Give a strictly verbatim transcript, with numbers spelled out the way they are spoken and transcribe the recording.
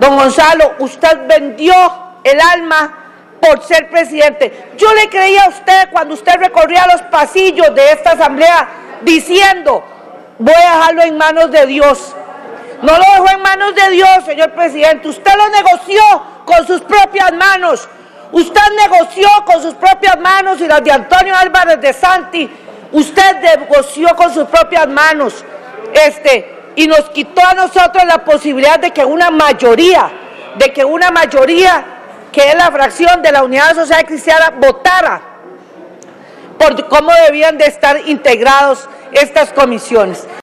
Don Gonzalo, usted vendió el alma por ser presidente. Yo le creía a usted cuando usted recorría los pasillos de esta asamblea diciendo, voy a dejarlo en manos de Dios. No lo dejó en manos de Dios, señor presidente. Usted lo negoció con sus propias manos. Usted negoció con sus propias manos y las de Antonio Álvarez de Santi. Usted negoció con sus propias manos este, y nos quitó a nosotros la posibilidad de que una mayoría, de que una mayoría, que es la fracción de la Unidad Social Cristiana, votara por cómo debían de estar integrados estas comisiones.